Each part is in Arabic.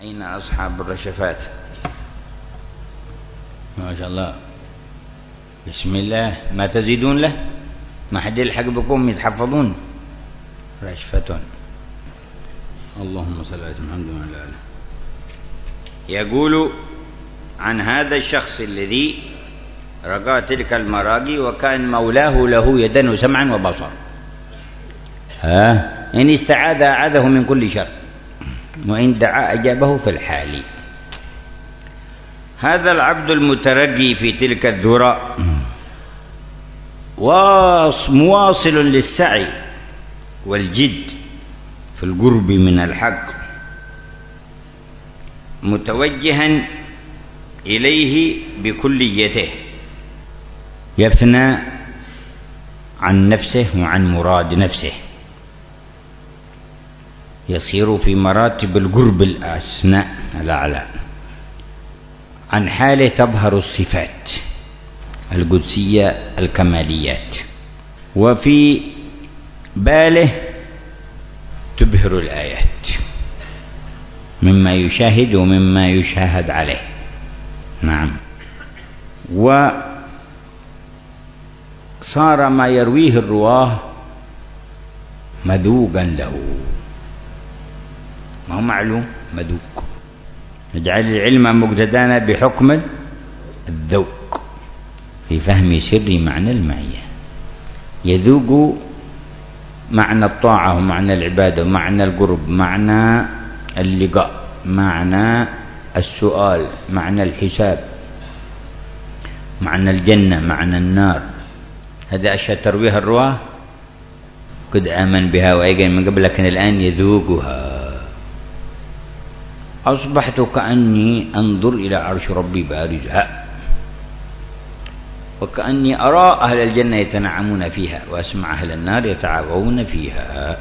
أين أصحاب الرشفات؟ ما شاء الله، بسم الله. ما تزيدون له؟ ما حد يلحق بكم يتحفظون. رشفة. اللهم صل على محمد وعلى آله. يقول عن هذا الشخص الذي رقى تلك المراقي وكان مولاه له يدا وسمعا وبصر. إن استعاذ أعاذه من كل شر، وإن دعا أجابه في الحال. هذا العبد المترقي في تلك الذرى مواصل للسعي والجد في القرب من الحق، متوجها إليه بكليته، يفنى عن نفسه وعن مراد نفسه، يصير في مراتب القرب الأسنى الأعلى. عن حاله تظهر الصفات القدسية الكماليات، وفي باله تبهر الآيات مما يشاهد ومما يشاهد عليه. نعم. وصار ما يرويه الرواه مذوقا له، ما هو معلوم، مذوق. نجعل العلم مقتدانا بحكم الذوق في فهم سر معنى المعية. يذوق معنى الطاعة ومعنى العبادة ومعنى القرب، معنى اللقاء، معنى السؤال، معنى الحساب، معنى الجنة، معنى النار. هذا أشياء ترويها الرواه قد آمن بها وأيقن من قبل، لكن الآن يذوقها. أصبحت كأني أنظر إلى عرش ربي بارزها، وكأني أرى أهل الجنة يتنعمون فيها، وأسمع أهل النار يتعاغون فيها.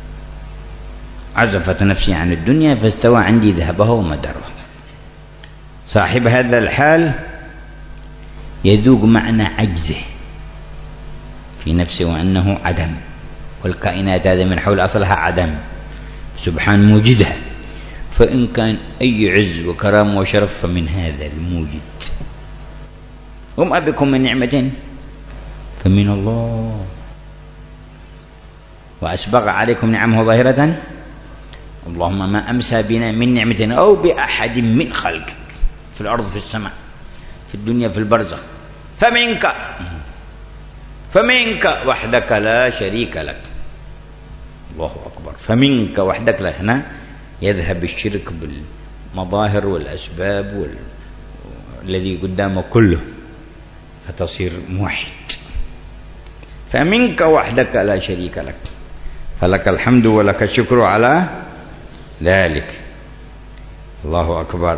عزفت نفسي عن الدنيا فاستوى عندي ذهبها ومدرها. صاحب هذا الحال يذوق معنى عجزه في نفسه وأنه عدم، والكائنات هذا من حول أصلها عدم، سبحان موجدها. فإن كان أي عز وكرام وشرف فمن هذا الموجد، وما بكم من نعمة فمن الله، وأسبغ عليكم نعمه ظاهرة. اللهم ما أمسى بنا من نعمة أو بأحد من خلقك في الأرض في السماء في الدنيا في البرزخ فمنك وحدك لا شريك لك. الله أكبر. فمنك وحدك لا. هنا يذهب الشرك بالمظاهر والأسباب الذي قدامه كله، فتصير موحد. فمنك وحدك لا شريك لك، فلك الحمد ولك الشكر على ذلك. الله أكبر.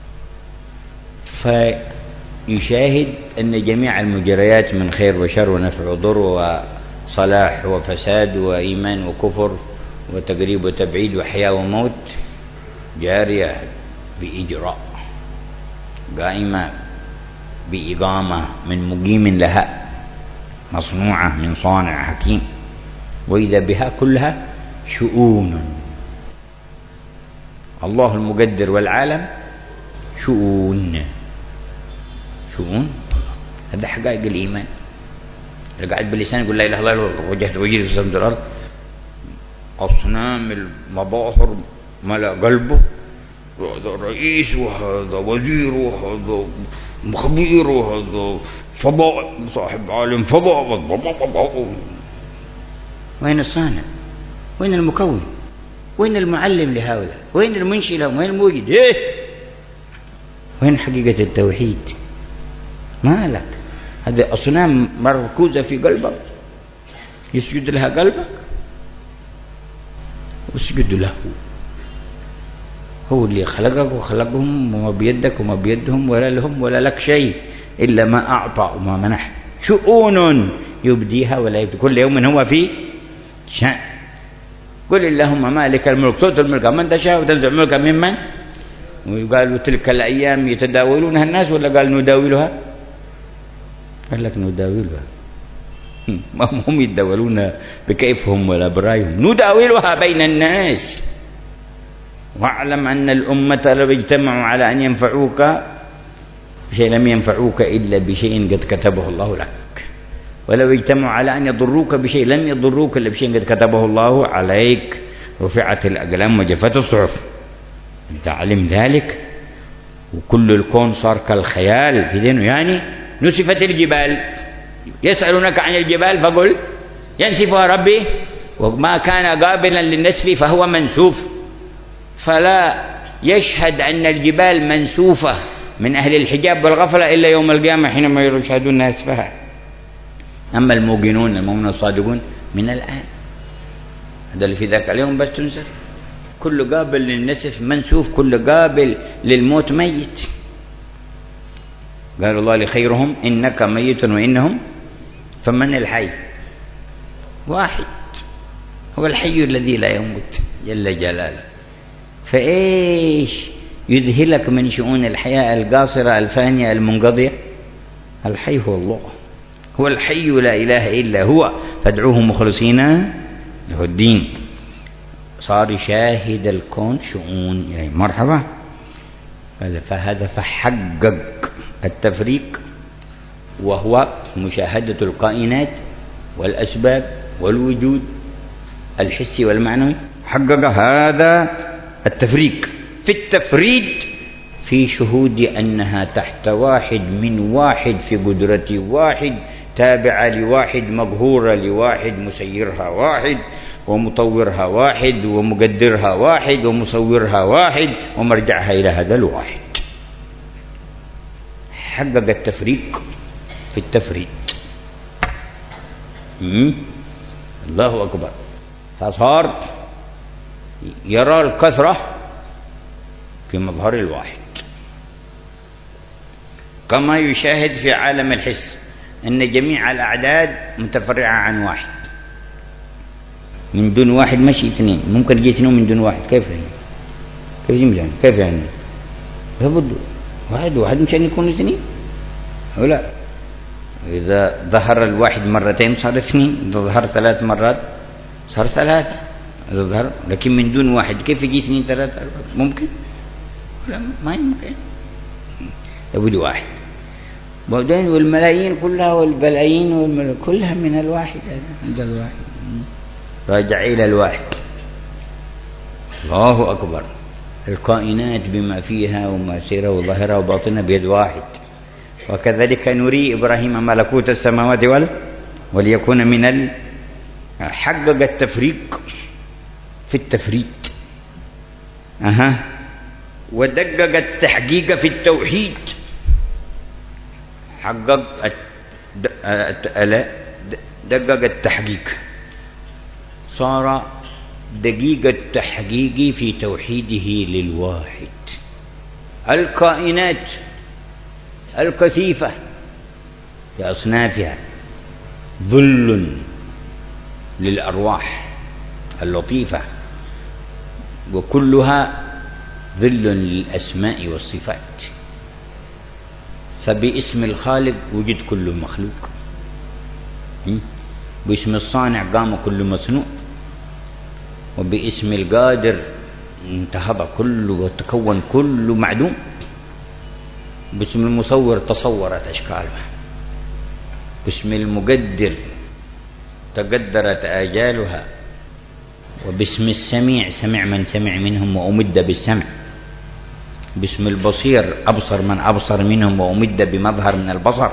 فيشاهد أن جميع المجريات من خير وشر ونفع وضر وصلاح وفساد وإيمان وكفر وتقريب وتبعيد وحياة وموت جارية بإجراء، قائمة بإقامة من مقيم لها، مصنوعة من صانع حكيم. وإذا بها كلها شؤون. الله المقدر والعالم شؤون. هذا حقائق الإيمان. اللي قاعد باللسان يقول لا إله إلا الله وجهت وجهي في سماء الأرض، أصنام المظاهر ملأ قلبه، هذا رئيس وهذا وزير وهذا خبير وهذا فضاء صاحب عالم فضاء. وين الصانع؟ وين المكون؟ وين المعلم لهؤلاء؟ وين المنشئ لهم؟ وين الموجد؟ وين حقيقة التوحيد؟ ما لك. هذه أصنام مركوزة في قلبك، يسجد لها قلبك، واسجد له. هو اللي خلقك وخلقهم، وما بيدك وما بيدهم ولا لهم ولا لك شيء إلا ما أعطى وما منح. شؤون يبديها ولا يبدي، كل يوم هو في شأن. قل اللهم مالك الملك تؤتي الملك من تشاء وتنزع الملك ممن. وقالوا تلك الأيام يتداولونها الناس، ولا قال نداولها؟ قال لك نداولها. ما هم يتداولون بكيفهم ولا برايهم، نداولها بين الناس. واعلم أن الأمة لو اجتمعوا على أن ينفعوك بشيء لم ينفعوك إلا بشيء قد كتبه الله لك، ولو اجتمعوا على أن يضروك بشيء لم يضروك إلا بشيء قد كتبه الله عليك. رفعت الأقلام وجفت الصحف. أنت علم ذلك، وكل الكون صار كالخيال في ذهنه. يعني نسفت الجبال، يسألونك عن الجبال فقل ينسفها ربي، وما كان قابلا للنسف فهو منسوف. فلا يشهد أن الجبال منسوفة من أهل الحجاب والغفلة إلا يوم القيامة حينما يشهدون نسفها. أما الموقنون المؤمنون الصادقون من الآن، هذا اللي في ذاك اليوم بس تنسف. كل قابل للنسف منسوف، كل قابل للموت ميت. قال الله لخيرهم إنك ميت وإنهم، فمن الحي؟ واحد، هو الحي الذي لا يموت جل جلاله. فإيش يذهلك من شؤون الحياة القاصرة الفانية المنقضية؟ الحي هو الله، هو الحي لا إله إلا هو، فادعوه مخلصين له الدين. صار شاهد الكون شؤون يعني مرحبا. قال فهذا فحقق التفريق، وهو مشاهدة الكائنات والأسباب والوجود الحسي والمعنوي. حقق هذا التفريق في التفريد في شهود أنها تحت واحد من واحد، في قدرة واحد، تابعة لواحد، مقهورة لواحد، مسيرها واحد، ومطورها واحد، ومقدرها واحد، ومصورها واحد، ومرجعها إلى هذا الواحد. حقق التفريق في التفريد. الله أكبر. فصار يرى الكثرة في مظهر الواحد، كما يشاهد في عالم الحس أن جميع الأعداد متفرعة عن واحد. من دون واحد مشي اثنين، ممكن يجي اثنين من دون واحد. كيف يعني؟ كيف يعني؟ لابد واحد مشان يكون اثنين أو لا؟ إذا ظهر الواحد مرتين صار اثنين، إذا ظهر 3 مرات صار 3. إذا ظهر، لكن من دون واحد كيف يجي 2 3 4؟ ممكن؟ لا، ما يمكن. لابد واحد. بعدين والملايين كلها والبلايين كلها من الواحد، عند الواحد. راجع إلى الواحد. الله أكبر. الكائنات بما فيها وما سيرها وظاهرها وباطنها بيد واحد. وكذلك نري إبراهيم ملكوت السماوات وليكون من حقق التفريق في التفريد. ودقق التحقيق في التوحيد. دقق التحقيق، صار دقيق التحقيق في توحيده للواحد. الكائنات الكثيفة بأصنافها ظل للأرواح اللطيفة، وكلها ظل للأسماء والصفات. فباسم الخالق وجد كل مخلوق، باسم الصانع قام كل مصنوع، وباسم القادر انتهض كل وتكون كل معدوم، باسم المصور تصورت أشكالها، باسم المقدر تقدرت آجالها، وباسم السميع سمع من سمع منهم وأمد بالسمع، باسم البصير أبصر من أبصر منهم وأمد بمظهر من البصر،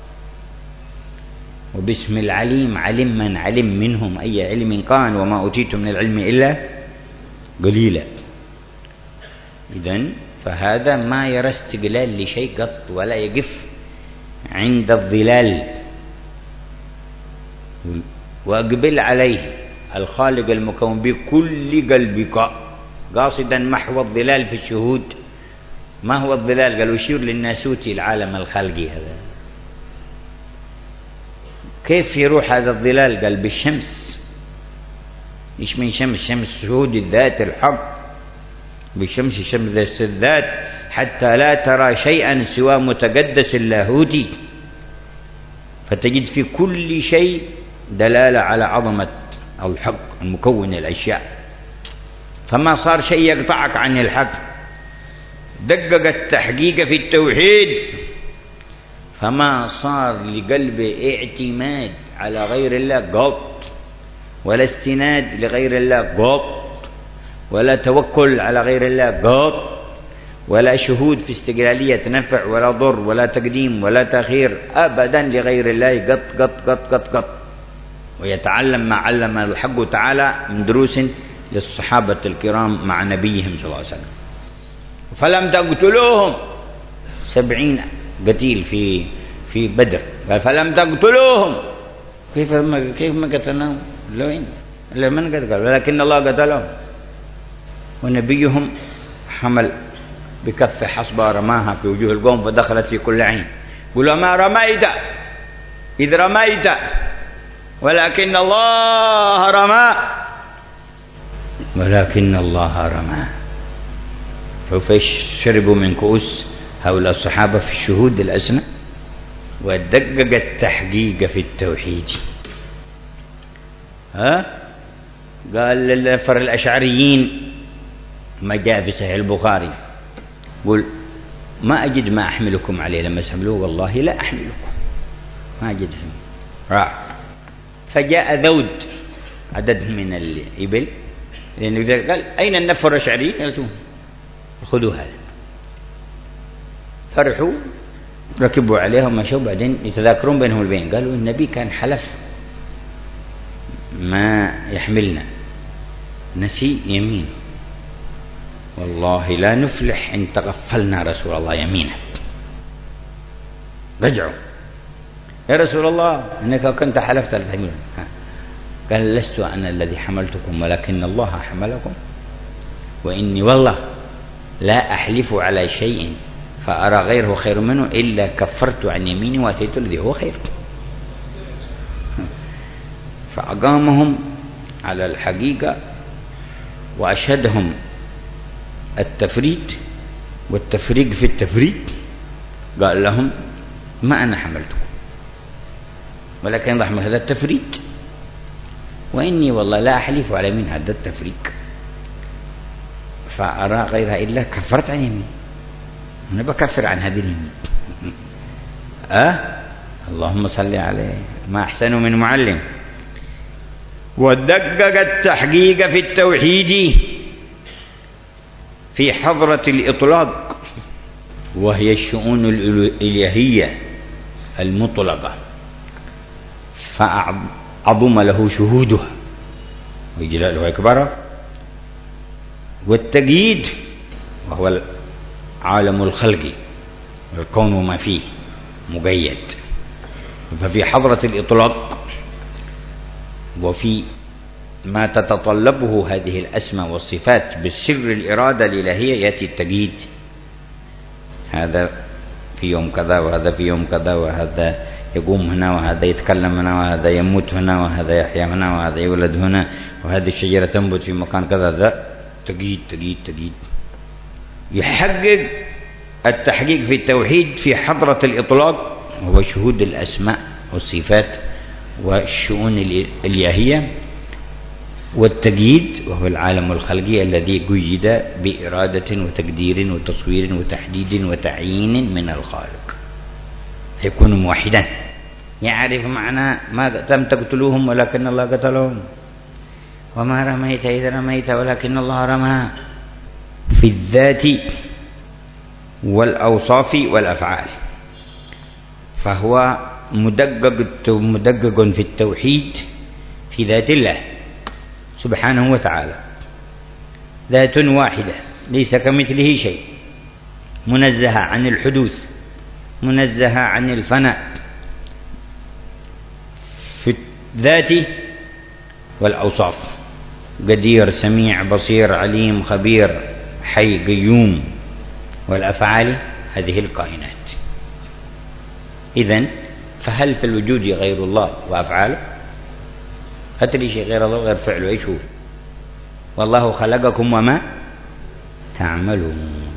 وباسم العليم علم من علم منهم أي علم كان، وما أوتيت من العلم إلا قليلا. إذن فهذا ما يرى استقلال لشيء قط، ولا يقف عند الظلال، وأقبل عليه الخالق المكون بكل قلبك قاصدا محو الظلال في الشهود. ما هو الظلال؟ قالوا يشير للناسوتي العالم الخلقي. هذا كيف يروح هذا الظلال؟ قال بالشمس. إيش من شمس؟ شمس شهود الذات الحق، بالشمس شمس الذات، حتى لا ترى شيئا سوى متقدس اللاهوتي، فتجد في كل شيء دلالة على عظمة الحق المكون الأشياء. فما صار شيء يقطعك عن الحق. دقق التحقيق في التوحيد فما صار لقلبه اعتماد على غير الله قط، ولا استناد لغير الله قط، ولا توكل على غير الله قط، ولا شهود في استقلالية نفع ولا ضر ولا تقديم ولا تأخير أبدا لغير الله قط قط قط قط قط. ويتعلم ما علم الحق تعالى من دروس للصحابة الكرام مع نبيهم صلى الله عليه وسلم. فلم تقتلوهم 70 قتيل في بدر، قال فلم تقتلوهم. كيف ما قتلناهم؟ لوين؟ من قتل؟ ولكن الله قتلهم. ونبيهم حمل بكف حصبة رماها في وجوه القوم فدخلت في كل عين. قل ما رميت إذ رميت ولكن الله رمى، ولكن الله رمى. فايش شربوا من كؤوس هؤلاء الصحابة في الشهود الأسنى. ودقق التحقيق في التوحيد. قال للفر الأشعريين ما جاء في صحيح البخاري، قل ما أجد ما أحملكم عليه لما سألوه والله لا أحملكم، ما أجدهم. راح فجاء ذود عدد من الإبل، لأنه قال أين النفر الأشعريين؟ قالوا خذوا هذا. فرحوا ركبوا عليهم مشوا، بعدين يتذاكرون بينهم البين، قالوا النبي كان حلف ما يحملنا، نسي يمين، والله لا نفلح إن تغفلنا رسول الله يمينا. رجعوا يا رسول الله إنك كنت حلفت لتحملنا. قال لست أنا الذي حملتكم ولكن الله حملكم، وإني والله لا أحلف على شيء فأرى غيره خير منه إلا كفرت عن يميني وأتيت الذي هو خير. فأقامهم على الحقيقة وأشهدهم التفريد والتفريق في التفريد. قال لهم ما أنا حملتكم ولكن رحمة هذا التفريد، وإني والله لا أحلف على يمين هذا التفريق فأرى غيرها إلا كفرت عن يمين، أنا بكفر عن هذه اليمين. اللهم صل عليه، ما أحسن من معلم. ودقق التحقيق في التوحيد في حضرة الإطلاق، وهي الشؤون الإلهية المطلقة، فعظم له شهودها وجلاله أكبر. والتقييد وهو عالم الخلق والكون وما فيه مقيد، ففي حضرة الإطلاق وفي ما تتطلبه هذه الأسماء والصفات بالسر الإرادة الإلهية يأتي التقييد. هذا في يوم كذا وهذا في يوم كذا، وهذا يقوم هنا وهذا يتكلم هنا وهذا يموت هنا وهذا يحيا هنا وهذا يولد هنا وهذه الشجرة تنبت في مكان كذا. ذا تقييد تقييد تقييد. يحقق التحقيق في التوحيد في حضرة الإطلاق وهو شهود الأسماء والصفات والشؤون الإلهية، والتقييد وهو العالم الخلقي الذي قيد بإرادة وتقدير وتصوير وتحديد وتعيين من الخالق، يكون موحدا يعرف معنى ما لم تقتلوهم ولكن الله قتلهم، وما رميت إذ رميت ولكن الله رمى، في الذات والأوصاف والأفعال. فهو مدقق في التوحيد في ذات الله سبحانه وتعالى، ذات واحدة ليس كمثله شيء، منزهة عن الحدوث، منزهة عن الفناء في الذات والأوصاف، قدير سميع بصير عليم خبير حي قيوم. والأفعال هذه الكائنات. إذن فهل في الوجود غير الله وأفعاله؟ أتري شيء غير الله غير فعله إيش هو؟ والله خلقكم وما تعملون.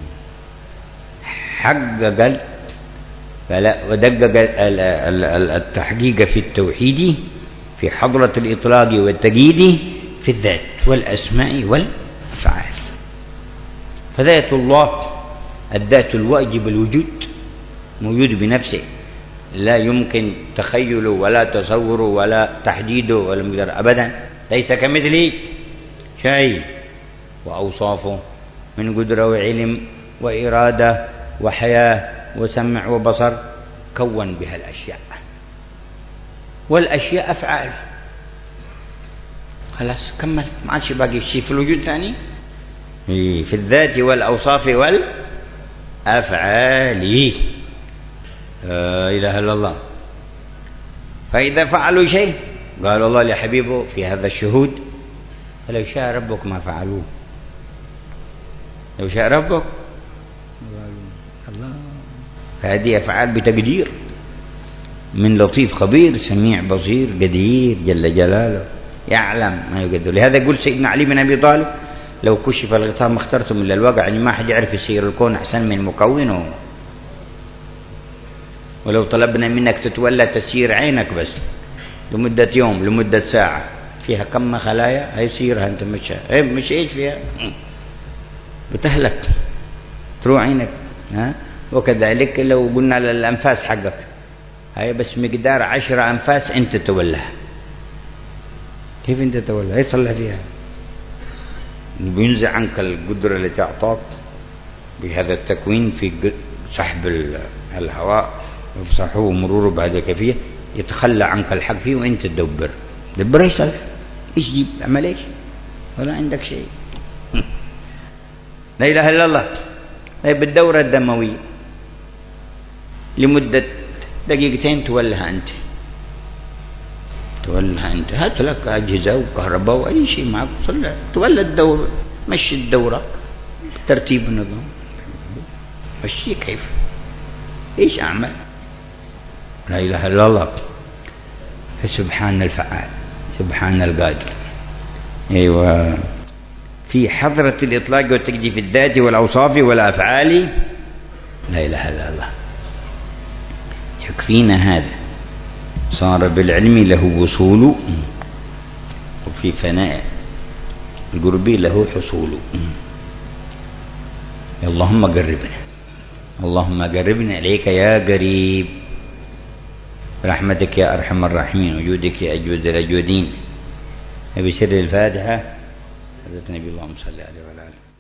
حقق ودقق التحقيق في التوحيد في حضرة الإطلاق والتقييد في الذات والأسماء أفعال. فذات الله الذات الواجب الوجود، موجود بنفسه، لا يمكن تخيله ولا تصوره ولا تحديده ولا مقدار أبدا، ليس كمثله شيء. وأوصافه من قدرة وعلم وإرادة وحياة وسمع وبصر كون بها الأشياء، والأشياء أفعال. خلاص كمل، ما عادش باقي شيء في الوجود ثاني، في الذات والأوصاف والأفعال. لا إله إلا الله. فإذا فعلوا شيء قال الله لحبيبه في هذا الشهود: فلو شاء ربك ما فعلوه. لو شاء ربك الله. فهذه أفعال بتقدير من لطيف خبير سميع بصير قدير جل جلاله، يعلم ما يقدر. لهذا يقول سيدنا علي بن أبي طالب: لو كشف الغطاء ما اخترتم إلا الواقع، يعني ما حد يعرف يسير الكون أحسن من مكونه. ولو طلبنا منك تتولى تسيير عينك بس لمدة يوم لمدة ساعة، فيها كم خلايا هيسيرها أنت مش إيش فيها، بتهلك تروح عينك. وكذلك لو قلنا للأنفاس حقك هي بس مقدار 10 أنفاس أنت تولها، كيف أنت تولها؟ يصلح فيها، بينزع عنك القدرة التي أعطاك بهذا التكوين في سحب الهواء وفصحه ومروره بعد كيفية، يتخلى عنك الحق فيه وأنت تدبر يصلح. إيش جيب أعمل إيش؟ ولا عندك شيء. لا إله إلا الله. طيب الدورة الدموية لمدة دقيقتين تولها أنت، هات لك أجهزة وكهرباء وأي شيء معك صلح، تولى الدورة، مشي الدورة ترتيب النظام، مشي كيف إيش أعمل؟ لا إله إلا الله. فسبحان الفعال سبحان القادر. أيوة، في حضرة الإطلاق والتجديد في الذات والأوصاف والأفعال. لا إله إلا الله. يكفينا هذا، صار بالعلم له وصول، وفي فناء القرب له حصول. اللهم اللهم قربنا إليك يا قريب، برحمتك يا أرحم الراحمين، وجودك يا أجود الأجودين. بسر الفاتحة حضرة النبي اللهم صل عليه وعلى آله.